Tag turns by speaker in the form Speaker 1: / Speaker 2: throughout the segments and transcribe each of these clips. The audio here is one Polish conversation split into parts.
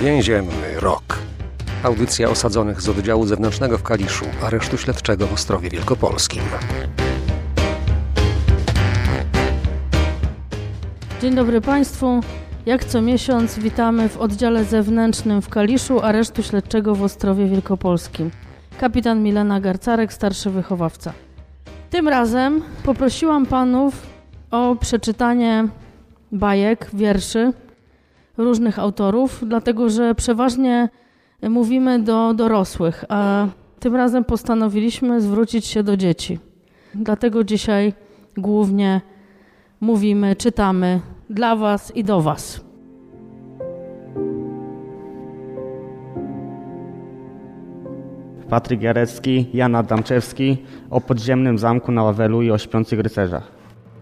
Speaker 1: Więzienny rok. Audycja osadzonych z oddziału zewnętrznego w Kaliszu, aresztu śledczego w Ostrowie Wielkopolskim.
Speaker 2: Dzień dobry Państwu. Jak co miesiąc witamy w oddziale zewnętrznym w Kaliszu aresztu śledczego w Ostrowie Wielkopolskim. Kapitan Milena Garcarek, starszy wychowawca. Tym razem poprosiłam panów o przeczytanie bajek, wierszy różnych autorów, dlatego że przeważnie mówimy do dorosłych, a tym razem postanowiliśmy zwrócić się do dzieci. Dlatego dzisiaj głównie mówimy, czytamy dla was i do was.
Speaker 3: Patryk Jarecki, Jan Adamczewski o podziemnym zamku na Wawelu i o śpiących rycerzach.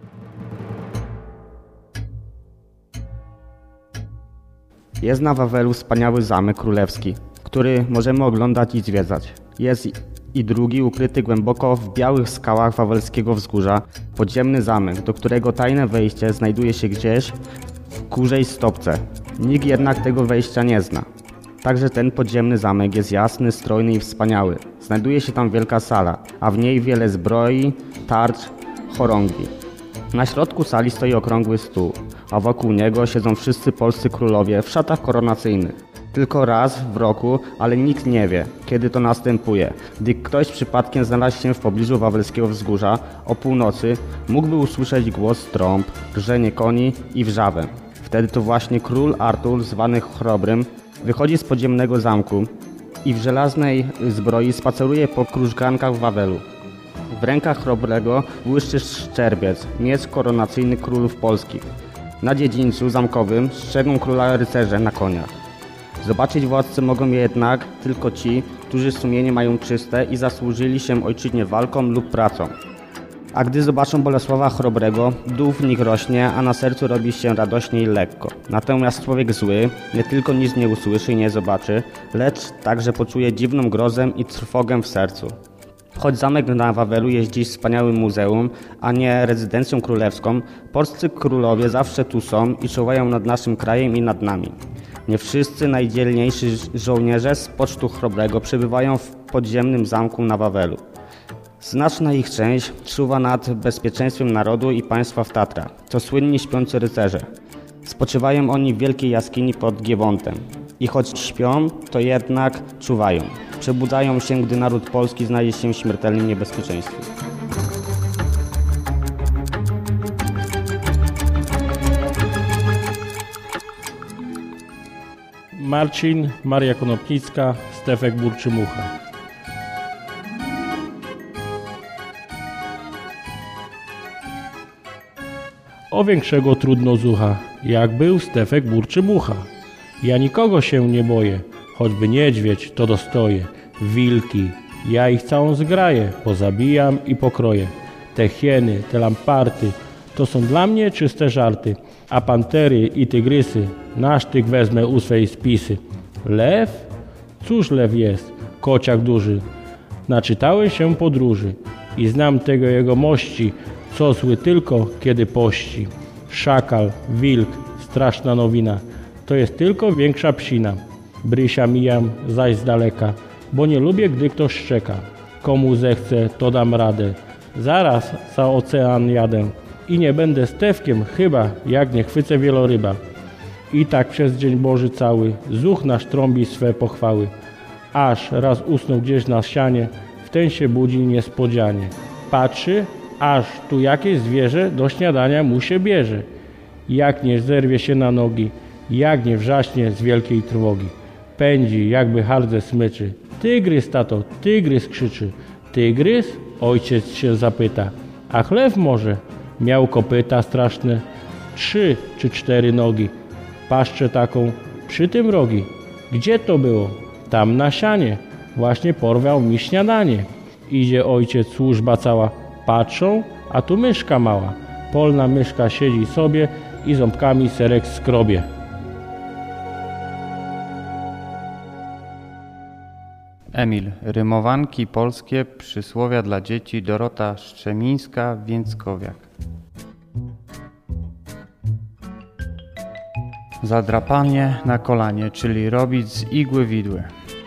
Speaker 3: Jest na Wawelu wspaniały zamek królewski, który możemy oglądać i zwiedzać. Jest i drugi ukryty głęboko w białych skałach wawelskiego wzgórza podziemny zamek, do którego tajne wejście znajduje się gdzieś w kurzej stopce. Nikt jednak tego wejścia nie zna. Także ten podziemny zamek jest jasny, strojny i wspaniały. Znajduje się tam wielka sala, a w niej wiele zbroi, tarcz, chorągwi. Na środku sali stoi okrągły stół, a wokół niego siedzą wszyscy polscy królowie w szatach koronacyjnych. Tylko raz w roku, ale nikt nie wie, kiedy to następuje. Gdy ktoś przypadkiem znalazł się w pobliżu wawelskiego wzgórza o północy, mógłby usłyszeć głos trąb, rżenie koni i wrzawę. Wtedy to właśnie król Artur, zwany Chrobrym, wychodzi z podziemnego zamku i w żelaznej zbroi spaceruje po krużgankach w Wawelu. W rękach Chrobrego błyszczy szczerbiec, miecz koronacyjny królów polskich. Na dziedzińcu zamkowym strzegą króla rycerze na koniach. Zobaczyć władcę mogą jednak tylko ci, którzy sumienie mają czyste i zasłużyli się ojczyźnie walką lub pracą. A gdy zobaczą Bolesława Chrobrego, duch w nich rośnie, a na sercu robi się radośnie i lekko. Natomiast człowiek zły nie tylko nic nie usłyszy i nie zobaczy, lecz także poczuje dziwną grozę i trwogę w sercu. Choć zamek na Wawelu jest dziś wspaniałym muzeum, a nie rezydencją królewską, polscy królowie zawsze tu są i czuwają nad naszym krajem i nad nami. Nie wszyscy najdzielniejsi żołnierze z pocztu Chrobrego przebywają w podziemnym zamku na Wawelu. Znaczna ich część czuwa nad bezpieczeństwem narodu i państwa w Tatrach, to słynni śpiący rycerze. Spoczywają oni w wielkiej jaskini pod Giewontem. I choć śpią, to jednak czuwają. Przebudzają się, gdy naród polski znajdzie się w śmiertelnym niebezpieczeństwie.
Speaker 4: Marcin, Maria Konopnicka, Stefek Burczymucha. O większego trudno zucha, jak był Stefek Burczymucha. Ja nikogo się nie boję, choćby niedźwiedź to dostoję. Wilki, ja ich całą zgraję, pozabijam i pokroję. Te hieny, te lamparty, to są dla mnie czyste żarty. A pantery i tygrysy, na sztyk wezmę u swej spisy. Lew? Cóż lew jest? Kociak duży. Naczytałem się podróży i znam tego jego mości, co zły tylko kiedy pości. Szakal, wilk, straszna nowina, to jest tylko większa psina. Brysia mijam zaś z daleka, bo nie lubię, gdy ktoś szczeka. Komu zechce, to dam radę. Zaraz za ocean jadę i nie będę Stefkiem chyba, jak nie chwycę wieloryba. I tak przez dzień Boży cały zuch nasz trąbi swe pochwały. Aż raz usnął gdzieś na sianie, wten się budzi niespodzianie. Patrzy, aż tu jakieś zwierzę do śniadania mu się bierze. Jak nie zerwie się na nogi, jak nie wrzaśnie z wielkiej trwogi. Pędzi, jakby hardze smyczy. Tygrys, tato, tygrys krzyczy. Tygrys? Ojciec się zapyta. A chleb może? Miał kopyta straszne, 3 czy 4 nogi. Paszczę taką, przy tym rogi. Gdzie to było? Tam na sianie. Właśnie porwał mi śniadanie. Idzie ojciec, służba cała. Patrzą, a tu myszka mała. Polna myszka siedzi sobie i ząbkami serek skrobie.
Speaker 5: Emil. Rymowanki polskie, przysłowia dla dzieci, Dorota Szczemińska, Więckowiak. Zadrapanie na kolanie, czyli robić z igły widły.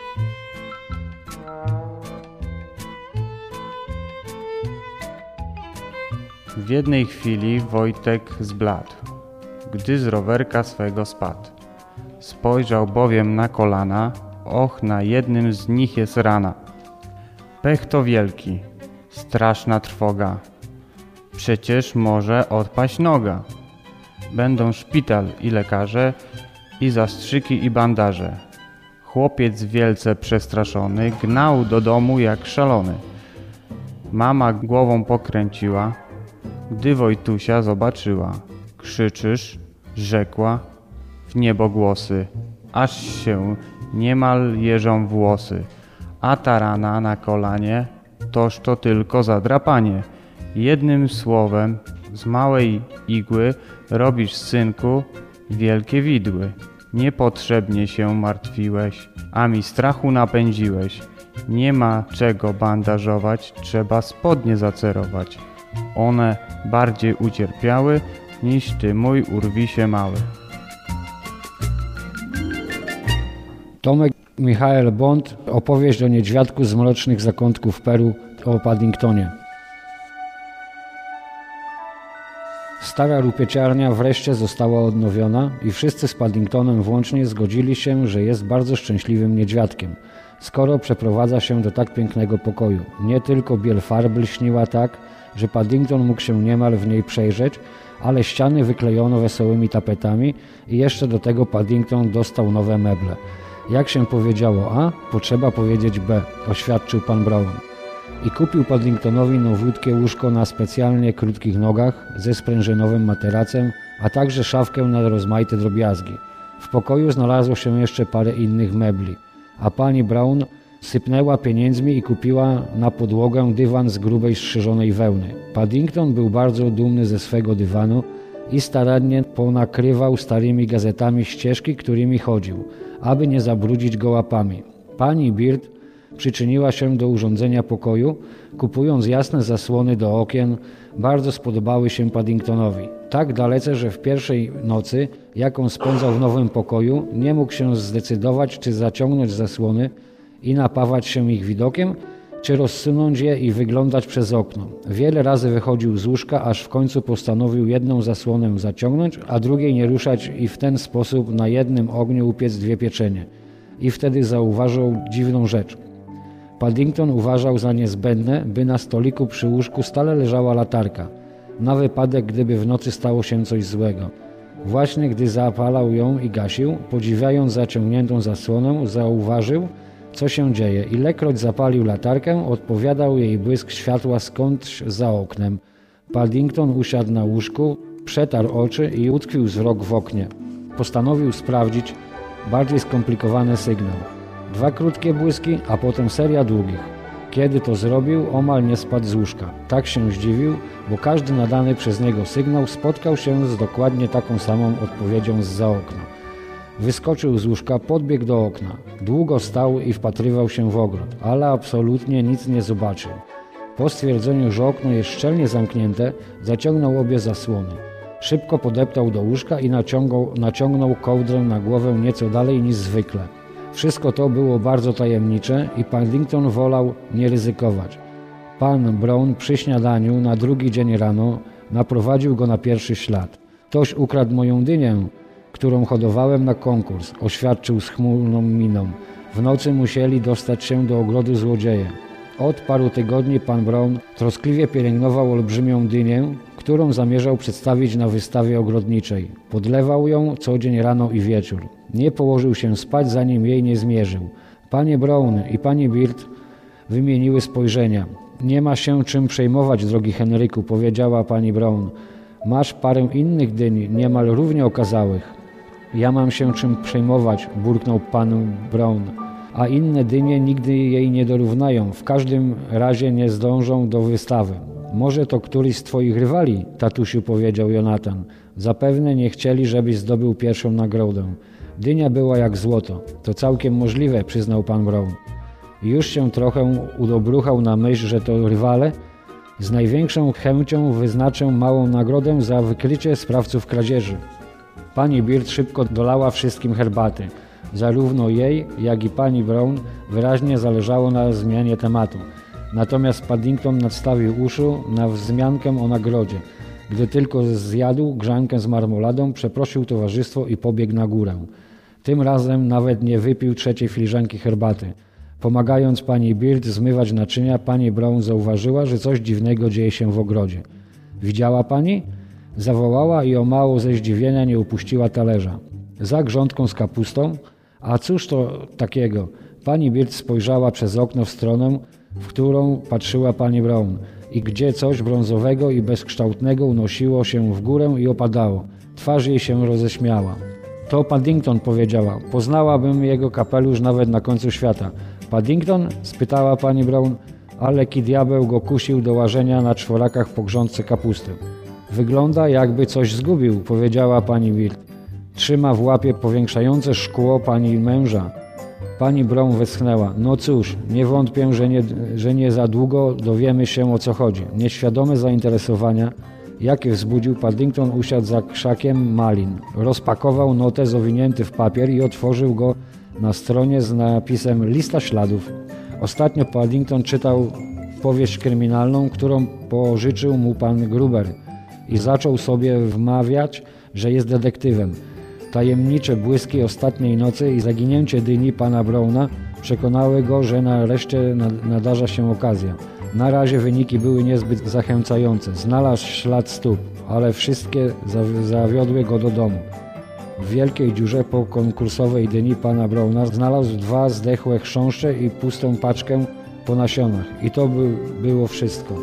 Speaker 5: W jednej chwili Wojtek zbladł, gdy z rowerka swego spadł. Spojrzał bowiem na kolana, och, na jednym z nich jest rana. Pech to wielki, straszna trwoga, przecież może odpaść noga. Będą szpital i lekarze, i zastrzyki i bandaże. Chłopiec wielce przestraszony gnał do domu jak szalony. Mama głową pokręciła, gdy Wojtusia zobaczyła. Krzyczysz, rzekła w niebo głosy, aż się niemal jeżą włosy. A ta rana na kolanie, toż to tylko zadrapanie. Jednym słowem, z małej igły robisz, synku, wielkie widły. Niepotrzebnie się martwiłeś, a mi strachu napędziłeś. Nie ma czego bandażować, trzeba spodnie zacerować. One bardziej ucierpiały niż ty, mój urwisie mały.
Speaker 6: Tomek Michael Bond, opowieść o niedźwiadku z mrocznych zakątków Peru, o Paddingtonie. Stara rupieciarnia wreszcie została odnowiona i wszyscy z Paddingtonem włącznie zgodzili się, że jest bardzo szczęśliwym niedźwiadkiem, skoro przeprowadza się do tak pięknego pokoju. Nie tylko biel farb lśniła tak, że Paddington mógł się niemal w niej przejrzeć, ale ściany wyklejono wesołymi tapetami i jeszcze do tego Paddington dostał nowe meble. Jak się powiedziało A, potrzeba powiedzieć B, oświadczył pan Brown. I kupił Paddingtonowi nowiutkie łóżko na specjalnie krótkich nogach ze sprężynowym materacem, a także szafkę na rozmaite drobiazgi. W pokoju znalazło się jeszcze parę innych mebli, a pani Brown sypnęła pieniędzmi i kupiła na podłogę dywan z grubej strzyżonej wełny. Paddington był bardzo dumny ze swego dywanu i starannie ponakrywał starymi gazetami ścieżki, którymi chodził, aby nie zabrudzić go łapami. Pani Bird przyczyniła się do urządzenia pokoju, kupując jasne zasłony do okien. Bardzo spodobały się Paddingtonowi. Tak dalece, że w pierwszej nocy, jaką spędzał w nowym pokoju, nie mógł się zdecydować, czy zaciągnąć zasłony i napawać się ich widokiem, czy rozsunąć je i wyglądać przez okno. Wiele razy wychodził z łóżka, aż w końcu postanowił jedną zasłonę zaciągnąć, a drugiej nie ruszać i w ten sposób na jednym ogniu upiec dwie pieczenie. I wtedy zauważył dziwną rzecz. Paddington uważał za niezbędne, by na stoliku przy łóżku stale leżała latarka, na wypadek, gdyby w nocy stało się coś złego. Właśnie gdy zapalał ją i gasił, podziwiając zaciągniętą zasłonę, zauważył, co się dzieje. Ilekroć zapalił latarkę, odpowiadał jej błysk światła skądś za oknem. Paddington usiadł na łóżku, przetarł oczy i utkwił wzrok w oknie. Postanowił sprawdzić bardziej skomplikowany sygnał. 2 krótkie błyski, a potem seria długich. Kiedy to zrobił, omal nie spadł z łóżka. Tak się zdziwił, bo każdy nadany przez niego sygnał spotkał się z dokładnie taką samą odpowiedzią zza okna. Wyskoczył z łóżka, podbiegł do okna. Długo stał i wpatrywał się w ogród, ale absolutnie nic nie zobaczył. Po stwierdzeniu, że okno jest szczelnie zamknięte, zaciągnął obie zasłony. Szybko podeptał do łóżka i naciągnął kołdrę na głowę nieco dalej niż zwykle. Wszystko to było bardzo tajemnicze i Paddington wolał nie ryzykować. Pan Brown przy śniadaniu na drugi dzień rano naprowadził go na pierwszy ślad. Ktoś ukradł moją dynię, którą hodowałem na konkurs, oświadczył z chmurną miną. W nocy musieli dostać się do ogrodu złodzieje. Od paru tygodni pan Brown troskliwie pielęgnował olbrzymią dynię, którą zamierzał przedstawić na wystawie ogrodniczej. Podlewał ją co dzień rano i wieczór. Nie położył się spać, zanim jej nie zmierzył. Panie Brown i pani Bird wymieniły spojrzenia. Nie ma się czym przejmować, drogi Henryku, powiedziała pani Brown. Masz parę innych dyń, niemal równie okazałych. Ja mam się czym przejmować, burknął pan Brown. A inne dynie nigdy jej nie dorównają. W każdym razie nie zdążą do wystawy. Może to któryś z twoich rywali, tatusiu, powiedział Jonathan. Zapewne nie chcieli, żebyś zdobył pierwszą nagrodę. Dynia była jak złoto. To całkiem możliwe, przyznał pan Brown. Już się trochę udobruchał na myśl, że to rywale. Z największą chęcią wyznaczę małą nagrodę za wykrycie sprawców kradzieży. Pani Bird szybko dolała wszystkim herbaty. Zarówno jej, jak i pani Brown wyraźnie zależało na zmianie tematu. Natomiast Paddington nadstawił uszu na wzmiankę o nagrodzie. Gdy tylko zjadł grzankę z marmoladą, przeprosił towarzystwo i pobiegł na górę. Tym razem nawet nie wypił trzeciej filiżanki herbaty. Pomagając pani Bird zmywać naczynia, pani Brown zauważyła, że coś dziwnego dzieje się w ogrodzie. Widziała pani? Zawołała i o mało ze zdziwienia nie upuściła talerza. Za grządką z kapustą? A cóż to takiego? Pani Bird spojrzała przez okno w stronę, w którą patrzyła pani Brown i gdzie coś brązowego i bezkształtnego unosiło się w górę i opadało. Twarz jej się roześmiała. To Paddington, powiedziała. Poznałabym jego kapelusz nawet na końcu świata. Paddington? Spytała pani Brown, ale ki diabeł go kusił do łażenia na czworakach po grządce kapusty. Wygląda, jakby coś zgubił, powiedziała pani Bird. Trzyma w łapie powiększające szkło pani męża. Pani Brown westchnęła. No cóż, nie wątpię, że nie za długo dowiemy się, o co chodzi. Nieświadome zainteresowania, jakie wzbudził, Paddington usiadł za krzakiem malin. Rozpakował notez owinięty w papier i otworzył go na stronie z napisem Lista śladów. Ostatnio Paddington czytał powieść kryminalną, którą pożyczył mu pan Gruber i zaczął sobie wmawiać, że jest detektywem. Tajemnicze błyski ostatniej nocy i zaginięcie dyni pana Browna przekonały go, że nareszcie nadarza się okazja. Na razie wyniki były niezbyt zachęcające. Znalazł ślad stóp, ale wszystkie zawiodły go do domu. W wielkiej dziurze po konkursowej dyni pana Browna znalazł 2 zdechłe chrząszcze i pustą paczkę po nasionach. I to było wszystko.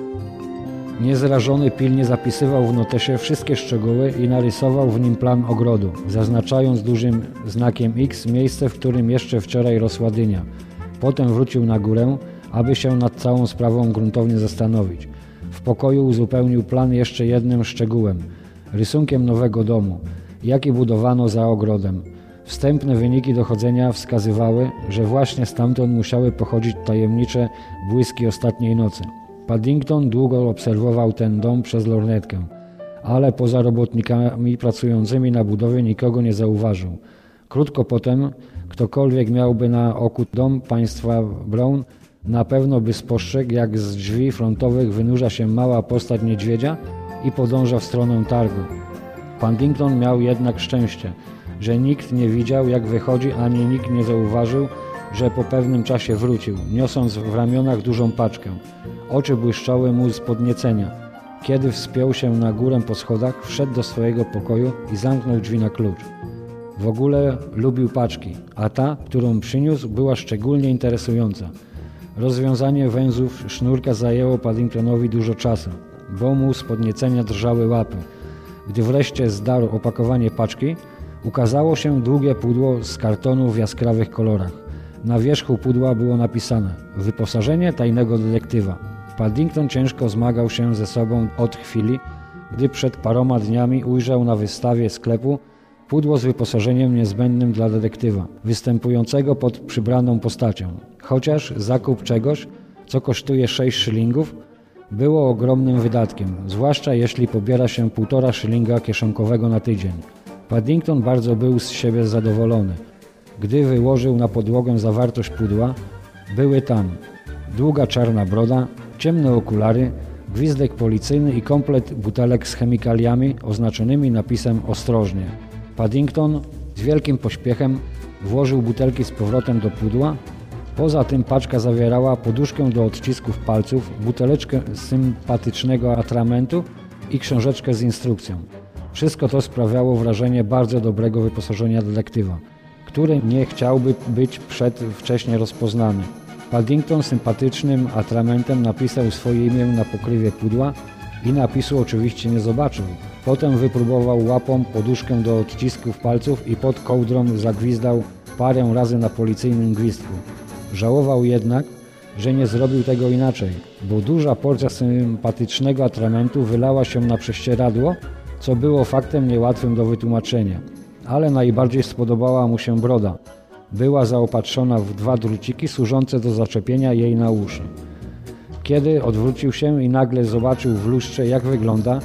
Speaker 6: Niezrażony pilnie zapisywał w notesie wszystkie szczegóły i narysował w nim plan ogrodu, zaznaczając dużym znakiem X miejsce, w którym jeszcze wczoraj rosła dynia. Potem wrócił na górę, aby się nad całą sprawą gruntownie zastanowić. W pokoju uzupełnił plan jeszcze jednym szczegółem – rysunkiem nowego domu, jaki budowano za ogrodem. Wstępne wyniki dochodzenia wskazywały, że właśnie stamtąd musiały pochodzić tajemnicze błyski ostatniej nocy. Paddington długo obserwował ten dom przez lornetkę, ale poza robotnikami pracującymi na budowie nikogo nie zauważył. Krótko potem ktokolwiek miałby na oku dom państwa Brown, na pewno by spostrzegł, jak z drzwi frontowych wynurza się mała postać niedźwiedzia i podąża w stronę targu. Paddington miał jednak szczęście, że nikt nie widział, jak wychodzi, ani nikt nie zauważył, że po pewnym czasie wrócił, niosąc w ramionach dużą paczkę. Oczy błyszczały mu z podniecenia. Kiedy wspiął się na górę po schodach, wszedł do swojego pokoju i zamknął drzwi na klucz. W ogóle lubił paczki, a ta, którą przyniósł, była szczególnie interesująca. Rozwiązanie węzłów sznurka zajęło Paddingtonowi dużo czasu, bo mu z podniecenia drżały łapy. Gdy wreszcie zdarł opakowanie paczki, ukazało się długie pudło z kartonu w jaskrawych kolorach. Na wierzchu pudła było napisane „Wyposażenie tajnego detektywa”. Paddington ciężko zmagał się ze sobą od chwili, gdy przed paroma dniami ujrzał na wystawie sklepu pudło z wyposażeniem niezbędnym dla detektywa, występującego pod przybraną postacią. Chociaż zakup czegoś, co kosztuje 6 szylingów, było ogromnym wydatkiem, zwłaszcza jeśli pobiera się 1,5 szylinga kieszonkowego na tydzień. Paddington bardzo był z siebie zadowolony. Gdy wyłożył na podłogę zawartość pudła, były tam długa czarna broda, ciemne okulary, gwizdek policyjny i komplet butelek z chemikaliami oznaczonymi napisem „Ostrożnie”. Paddington z wielkim pośpiechem włożył butelki z powrotem do pudła. Poza tym paczka zawierała poduszkę do odcisków palców, buteleczkę sympatycznego atramentu i książeczkę z instrukcją. Wszystko to sprawiało wrażenie bardzo dobrego wyposażenia detektywa, który nie chciałby być przedwcześnie rozpoznany. Paddington sympatycznym atramentem napisał swoje imię na pokrywie pudła i napisu oczywiście nie zobaczył. Potem wypróbował łapą poduszkę do odcisków palców i pod kołdrą zagwizdał parę razy na policyjnym gwizdku. Żałował jednak, że nie zrobił tego inaczej, bo duża porcja sympatycznego atramentu wylała się na prześcieradło, co było faktem niełatwym do wytłumaczenia. Ale najbardziej spodobała mu się broda. Była zaopatrzona w 2 druciki służące do zaczepienia jej na uszy. Kiedy odwrócił się i nagle zobaczył w lustrze, jak wygląda,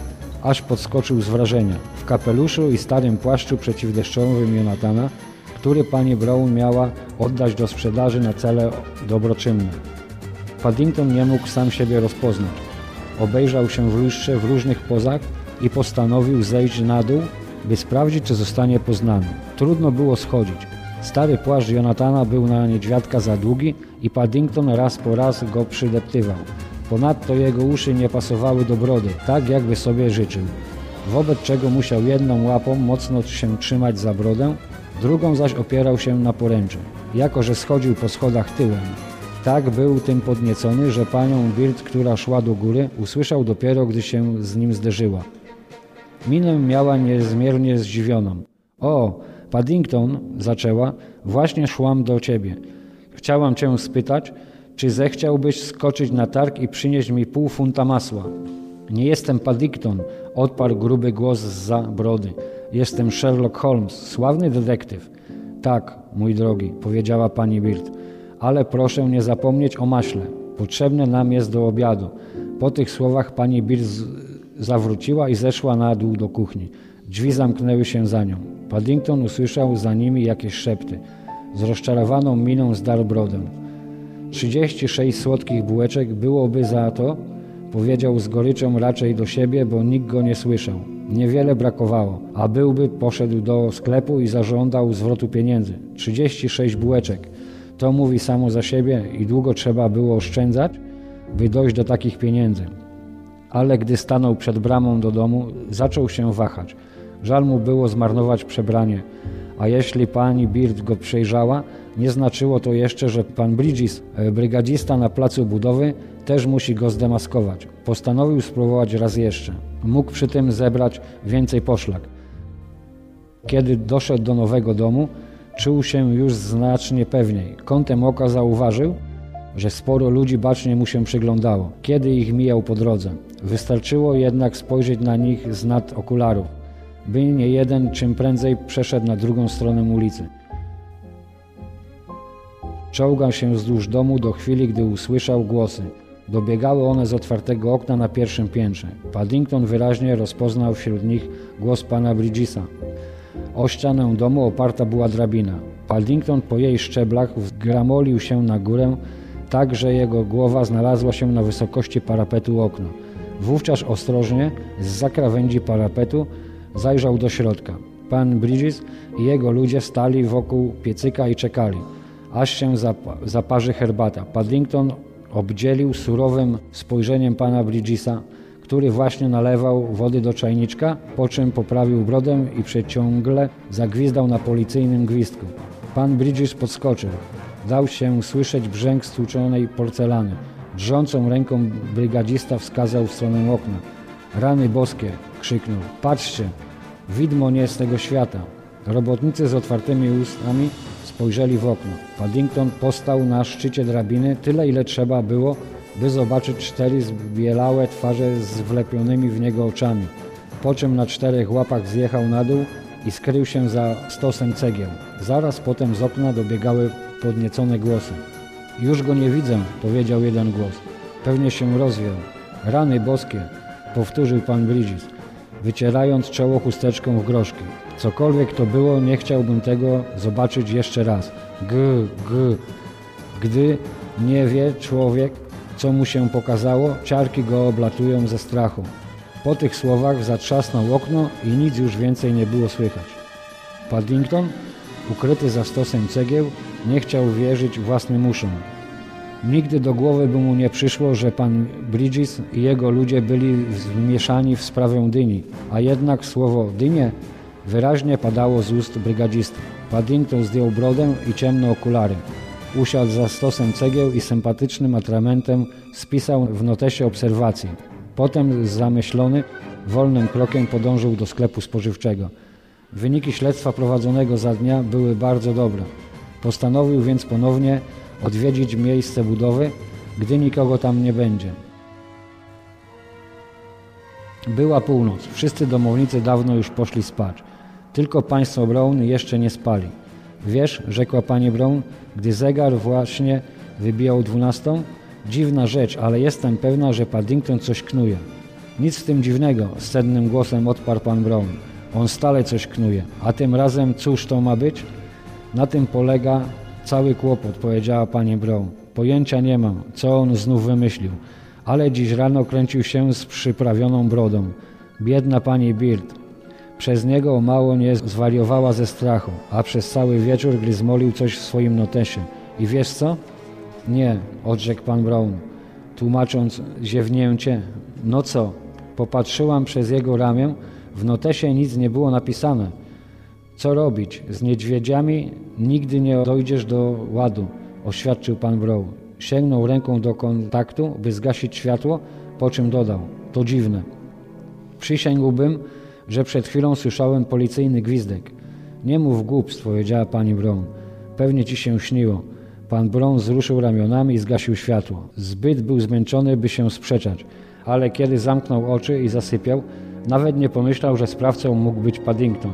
Speaker 6: aż podskoczył z wrażenia. W kapeluszu i starym płaszczu przeciwdeszczowym Jonathana, który pani Brown miała oddać do sprzedaży na cele dobroczynne. Paddington nie mógł sam siebie rozpoznać. Obejrzał się w lustrze w różnych pozach i postanowił zejść na dół, by sprawdzić, czy zostanie poznany. Trudno było schodzić. Stary płaszcz Jonathana był na niedźwiadka za długi i Paddington raz po raz go przydeptywał. Ponadto jego uszy nie pasowały do brody, tak jakby sobie życzył. Wobec czego musiał jedną łapą mocno się trzymać za brodę, drugą zaś opierał się na poręczy. Jako że schodził po schodach tyłem, tak był tym podniecony, że panią Bird, która szła do góry, usłyszał dopiero, gdy się z nim zderzyła. Minę miała niezmiernie zdziwioną. O, Paddington, zaczęła, właśnie szłam do ciebie. Chciałam cię spytać, czy zechciałbyś skoczyć na targ i przynieść mi pół funta masła? Nie jestem Paddington, odparł gruby głos zza brody. Jestem Sherlock Holmes, sławny detektyw. Tak, mój drogi, powiedziała pani Bird, ale proszę nie zapomnieć o maśle. Potrzebne nam jest do obiadu. Po tych słowach pani Bird zawróciła i zeszła na dół do kuchni. Drzwi zamknęły się za nią. Paddington usłyszał za nimi jakieś szepty. Z rozczarowaną miną zdarł brodę. 36 słodkich bułeczek byłoby za to, powiedział z goryczą raczej do siebie, bo nikt go nie słyszał. Niewiele brakowało, a byłby poszedł do sklepu i zażądał zwrotu pieniędzy. 36 bułeczek. To mówi samo za siebie i długo trzeba było oszczędzać, by dojść do takich pieniędzy. Ale gdy stanął przed bramą do domu, zaczął się wahać. Żal mu było zmarnować przebranie, a jeśli pani Bird go przejrzała, nie znaczyło to jeszcze, że pan Bridges, brygadzista na placu budowy, też musi go zdemaskować. Postanowił spróbować raz jeszcze. Mógł przy tym zebrać więcej poszlak. Kiedy doszedł do nowego domu, czuł się już znacznie pewniej. Kątem oka zauważył, że sporo ludzi bacznie mu się przyglądało, kiedy ich mijał po drodze. Wystarczyło jednak spojrzeć na nich z nad okularów, by nie jeden czym prędzej przeszedł na drugą stronę ulicy. Czołgał się wzdłuż domu do chwili, gdy usłyszał głosy. Dobiegały one z otwartego okna na pierwszym piętrze. Paddington wyraźnie rozpoznał wśród nich głos pana Bridgesa. O ścianę domu oparta była drabina. Paddington po jej szczeblach wgramolił się na górę, tak że jego głowa znalazła się na wysokości parapetu okna. Wówczas ostrożnie, zza krawędzi parapetu, zajrzał do środka. Pan Bridges i jego ludzie stali wokół piecyka i czekali, aż się zaparzy herbata. Paddington obdzielił surowym spojrzeniem pana Bridgesa, który właśnie nalewał wody do czajniczka, po czym poprawił brodę i przeciągle zagwizdał na policyjnym gwizdku. Pan Bridges podskoczył. Dał się słyszeć brzęk stłuczonej porcelany. Drżącą ręką brygadzista wskazał w stronę okna. Rany boskie! Krzyknął. Patrzcie! Widmo nie z tego świata. Robotnicy z otwartymi ustami spojrzeli w okno. Paddington postał na szczycie drabiny tyle, ile trzeba było, by zobaczyć 4 zbielałe twarze z wlepionymi w niego oczami. Po czym na 4 łapach zjechał na dół i skrył się za stosem cegieł. Zaraz potem z okna dobiegały podniecone głosy. Już go nie widzę, powiedział jeden głos. Pewnie się rozwiał. Rany boskie, powtórzył pan Bridges, wycierając czoło chusteczką w groszki. Cokolwiek to było, nie chciałbym tego zobaczyć jeszcze raz. Gdy nie wie człowiek, co mu się pokazało, ciarki go oblatują ze strachu. Po tych słowach zatrzasnął okno i nic już więcej nie było słychać. Paddington, ukryty za stosem cegieł, nie chciał wierzyć własnym uszom. Nigdy do głowy by mu nie przyszło, że pan Bridges i jego ludzie byli wmieszani w sprawę dyni, a jednak słowo dynie wyraźnie padało z ust brygadzisty. Paddington zdjął brodę i ciemne okulary. Usiadł za stosem cegieł i sympatycznym atramentem spisał w notesie obserwacji. Potem zamyślony, wolnym krokiem podążył do sklepu spożywczego. Wyniki śledztwa prowadzonego za dnia były bardzo dobre. Postanowił więc ponownie odwiedzić miejsce budowy, gdy nikogo tam nie będzie. Była północ. Wszyscy domownicy dawno już poszli spać. Tylko państwo Brown jeszcze nie spali. Wiesz, rzekła pani Brown, gdy zegar właśnie wybijał 12. Dziwna rzecz, ale jestem pewna, że Paddington coś knuje. Nic w tym dziwnego, z sennym głosem odparł pan Brown. On stale coś knuje. A tym razem cóż to ma być? Na tym polega cały kłopot, powiedziała pani Brown. Pojęcia nie mam, co on znów wymyślił. Ale dziś rano kręcił się z przyprawioną brodą. Biedna pani Bird. Przez niego o mało nie zwariowała ze strachu, a przez cały wieczór gryzmolił coś w swoim notesie. I wiesz co? Nie, odrzekł pan Brown, tłumacząc ziewnięcie. No co? Popatrzyłam przez jego ramię. W notesie nic nie było napisane. Co robić? Z niedźwiedziami nigdy nie dojdziesz do ładu, oświadczył pan Brown. Sięgnął ręką do kontaktu, by zgasić światło, po czym dodał. To dziwne. Przysięgłbym, że przed chwilą słyszałem policyjny gwizdek. Nie mów głupstw, powiedziała pani Brown. Pewnie ci się śniło. Pan Brown wzruszył ramionami i zgasił światło. Zbyt był zmęczony, by się sprzeczać, ale kiedy zamknął oczy i zasypiał, nawet nie pomyślał, że sprawcą mógł być Paddington.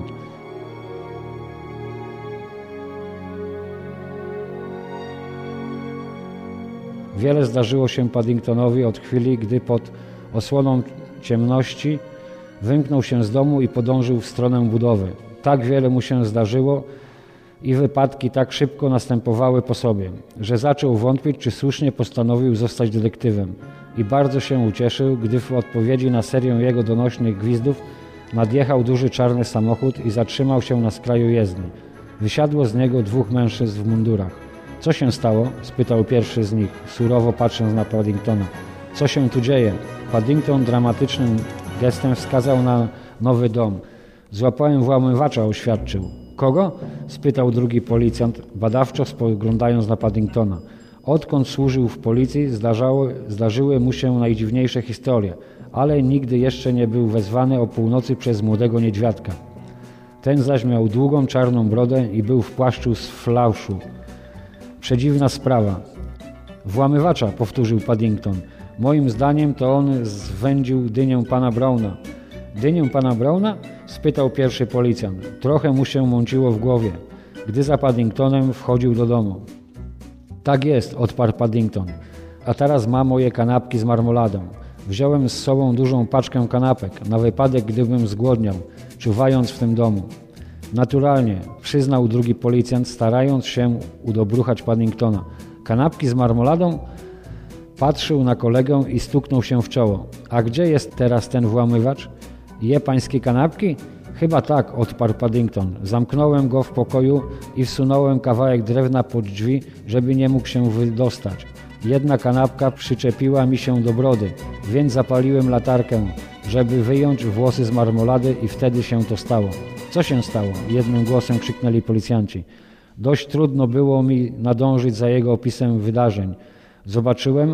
Speaker 6: Wiele zdarzyło się Paddingtonowi od chwili, gdy pod osłoną ciemności wymknął się z domu i podążył w stronę budowy. Tak wiele mu się zdarzyło i wypadki tak szybko następowały po sobie, że zaczął wątpić, czy słusznie postanowił zostać detektywem. I bardzo się ucieszył, gdy w odpowiedzi na serię jego donośnych gwizdów nadjechał duży czarny samochód i zatrzymał się na skraju jezdni. Wysiadło z niego 2 mężczyzn w mundurach. Co się stało? Spytał pierwszy z nich, surowo patrząc na Paddingtona. Co się tu dzieje? Paddington dramatycznym gestem wskazał na nowy dom. Złapałem włamywacza, oświadczył. Kogo? Spytał drugi policjant, badawczo spoglądając na Paddingtona. Odkąd służył w policji, zdarzyły mu się najdziwniejsze historie, ale nigdy jeszcze nie był wezwany o północy przez młodego niedźwiadka. Ten zaś miał długą czarną brodę i był w płaszczu z flauszu. Przedziwna sprawa. Włamywacza, powtórzył Paddington. Moim zdaniem to on zwędził dynię pana Browna. Dynię pana Browna? Spytał pierwszy policjant. Trochę mu się mąciło w głowie, gdy za Paddingtonem wchodził do domu. Tak jest, odparł Paddington. A teraz ma moje kanapki z marmoladą. Wziąłem z sobą dużą paczkę kanapek, na wypadek gdybym zgłodniał, czuwając w tym domu. Naturalnie, przyznał drugi policjant, starając się udobruchać Paddingtona. Kanapki z marmoladą? Patrzył na kolegę i stuknął się w czoło. A gdzie jest teraz ten włamywacz? Je pańskie kanapki? Chyba tak, odparł Paddington. Zamknąłem go w pokoju i wsunąłem kawałek drewna pod drzwi, żeby nie mógł się wydostać. Jedna kanapka przyczepiła mi się do brody, więc zapaliłem latarkę, żeby wyjąć włosy z marmolady i wtedy się to stało. Co się stało? Jednym głosem krzyknęli policjanci. Dość trudno było mi nadążyć za jego opisem wydarzeń. Zobaczyłem,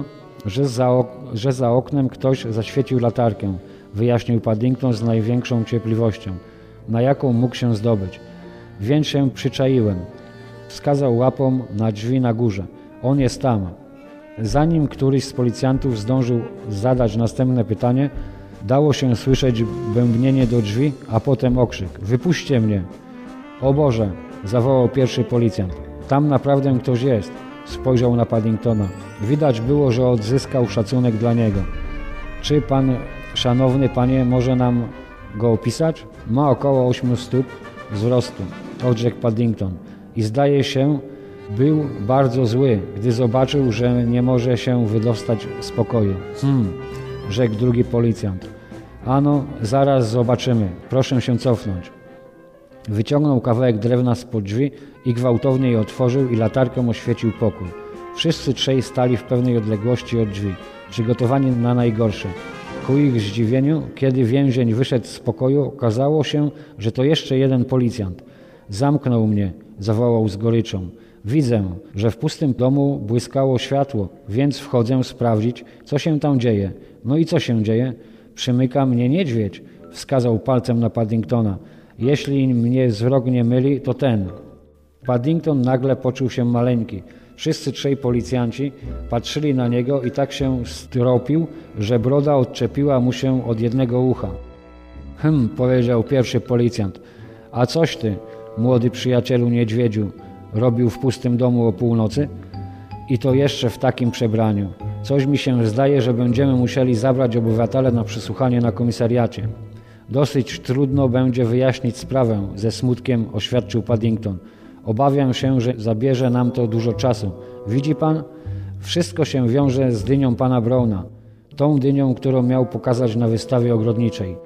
Speaker 6: że za oknem ktoś zaświecił latarkę, wyjaśnił Paddington z największą cierpliwością, na jaką mógł się zdobyć. Więc się przyczaiłem. Wskazał łapą na drzwi na górze. On jest tam. Zanim któryś z policjantów zdążył zadać następne pytanie, dało się słyszeć bębnienie do drzwi, a potem okrzyk. Wypuśćcie mnie! O Boże! Zawołał pierwszy policjant. Tam naprawdę ktoś jest. Spojrzał na Paddingtona. Widać było, że odzyskał szacunek dla niego. Czy pan, szanowny panie, może nam go opisać? Ma około 8 stóp wzrostu, odrzekł Paddington. I zdaje się, był bardzo zły, gdy zobaczył, że nie może się wydostać z pokoju. Rzekł drugi policjant. Ano, zaraz zobaczymy. Proszę się cofnąć. Wyciągnął kawałek drewna spod drzwi i gwałtownie je otworzył i latarką oświecił pokój. Wszyscy trzej stali w pewnej odległości od drzwi, przygotowani na najgorsze. Ku ich zdziwieniu, kiedy więzień wyszedł z pokoju, okazało się, że to jeszcze jeden policjant. Zamknął mnie, zawołał z goryczą. Widzę, że w pustym domu błyskało światło, więc wchodzę sprawdzić, co się tam dzieje. No i co się dzieje? Przymyka mnie niedźwiedź, wskazał palcem na Paddingtona. Jeśli mnie wzrok nie myli, to ten. Paddington nagle poczuł się maleńki. Wszyscy trzej policjanci patrzyli na niego i tak się stropił, że broda odczepiła mu się od jednego ucha. Powiedział pierwszy policjant. A coś ty, młody przyjacielu niedźwiedziu, robił w pustym domu o północy? I to jeszcze w takim przebraniu. Coś mi się zdaje, że będziemy musieli zabrać obywatele na przesłuchanie na komisariacie. Dosyć trudno będzie wyjaśnić sprawę, ze smutkiem oświadczył Paddington. Obawiam się, że zabierze nam to dużo czasu. Widzi pan? Wszystko się wiąże z dynią pana Browna. Tą dynią, którą miał pokazać na wystawie ogrodniczej.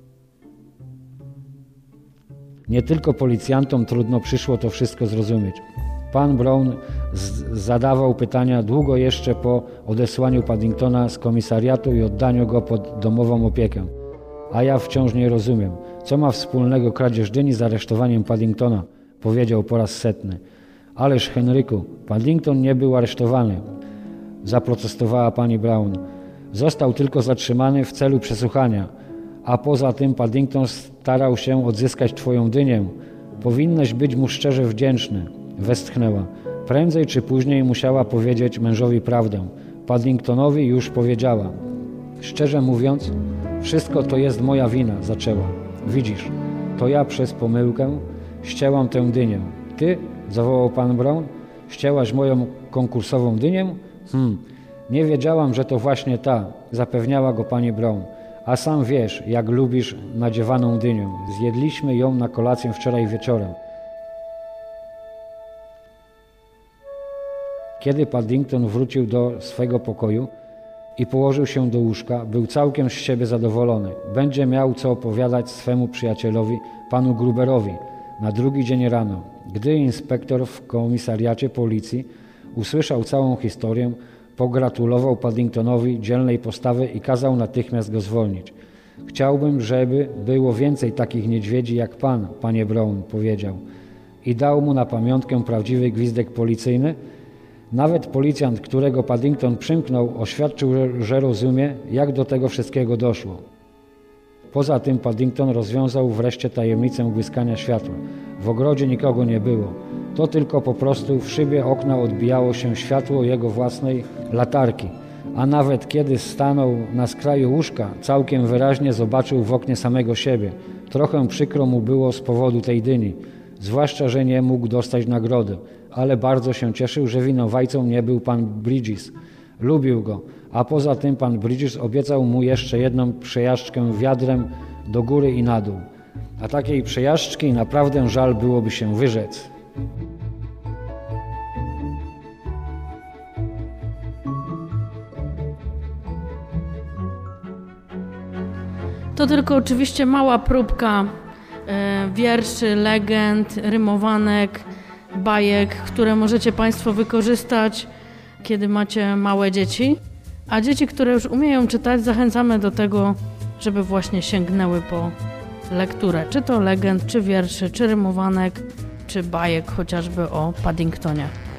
Speaker 6: Nie tylko policjantom trudno przyszło to wszystko zrozumieć. Pan Brown zadawał pytania długo jeszcze po odesłaniu Paddingtona z komisariatu i oddaniu go pod domową opiekę. A ja wciąż nie rozumiem, co ma wspólnego kradzież dyni z aresztowaniem Paddingtona, powiedział po raz setny. Ależ Henryku, Paddington nie był aresztowany, zaprotestowała pani Brown. Został tylko zatrzymany w celu przesłuchania, a poza tym Paddington starał się odzyskać twoją dynię. Powinnaś być mu szczerze wdzięczny, westchnęła. Prędzej czy później musiała powiedzieć mężowi prawdę. Paddingtonowi już powiedziała. Szczerze mówiąc, wszystko to jest moja wina, zaczęła. Widzisz, to ja przez pomyłkę ścięłam tę dynię. Ty, zawołał pan Brown, ścięłaś moją konkursową dynię? Nie wiedziałam, że to właśnie ta, zapewniała go pani Brown. A sam wiesz, jak lubisz nadziewaną dynię. Zjedliśmy ją na kolację wczoraj wieczorem. Kiedy Paddington wrócił do swego pokoju i położył się do łóżka, był całkiem z siebie zadowolony. Będzie miał co opowiadać swemu przyjacielowi, panu Gruberowi, na drugi dzień rano. Gdy inspektor w komisariacie policji usłyszał całą historię, pogratulował Paddingtonowi dzielnej postawy i kazał natychmiast go zwolnić. Chciałbym, żeby było więcej takich niedźwiedzi jak pan, panie Brown, powiedział. I dał mu na pamiątkę prawdziwy gwizdek policyjny. Nawet policjant, którego Paddington przymknął, oświadczył, że rozumie, jak do tego wszystkiego doszło. Poza tym Paddington rozwiązał wreszcie tajemnicę błyskania światła. W ogrodzie nikogo nie było. To tylko po prostu w szybie okna odbijało się światło jego własnej latarki. A nawet kiedy stanął na skraju łóżka, całkiem wyraźnie zobaczył w oknie samego siebie. Trochę przykro mu było z powodu tej dyni. Zwłaszcza, że nie mógł dostać nagrody. Ale bardzo się cieszył, że winowajcą nie był pan Bridges. Lubił go, a poza tym pan Bridges obiecał mu jeszcze jedną przejażdżkę wiadrem do góry i na dół. A takiej przejażdżki naprawdę żal byłoby się wyrzec.
Speaker 2: To tylko oczywiście mała próbka wierszy, legend, rymowanek, bajek, które możecie Państwo wykorzystać, kiedy macie małe dzieci. A dzieci, które już umieją czytać, zachęcamy do tego, żeby właśnie sięgnęły po lekturę. Czy to legend, czy wierszy, czy rymowanek, czy bajek chociażby o Paddingtonie.